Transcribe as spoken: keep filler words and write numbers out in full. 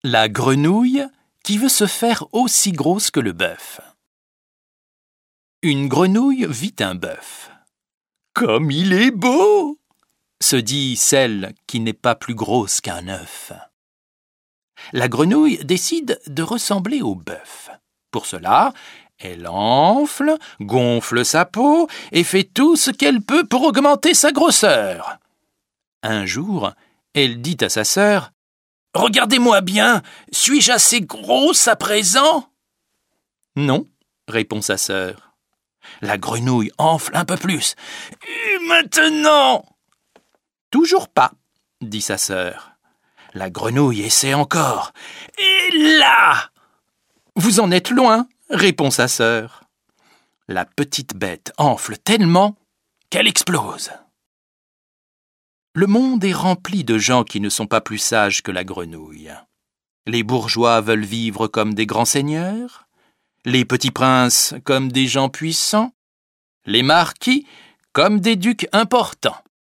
La grenouille qui veut se faire aussi grosse que le bœuf. Une grenouille vit un bœuf. « Comme il est beau !» se dit celle qui n'est pas plus grosse qu'un œuf. La grenouille décide de ressembler au bœuf. Pour cela, elle enfle, gonfle sa peau et fait tout ce qu'elle peut pour augmenter sa grosseur. Un jour, elle dit à sa sœur « Regardez-moi bien, suis-je assez grosse à présent ?» « Non, » répond sa sœur. La grenouille enfle un peu plus. « Et maintenant ?» « Toujours pas, » dit sa sœur. La grenouille essaie encore. « Et là ?» « Vous en êtes loin, » répond sa sœur. La petite bête enfle tellement qu'elle explose. Le monde est rempli de gens qui ne sont pas plus sages que la grenouille. Les bourgeois veulent vivre comme des grands seigneurs, les petits princes comme des gens puissants, les marquis comme des ducs importants.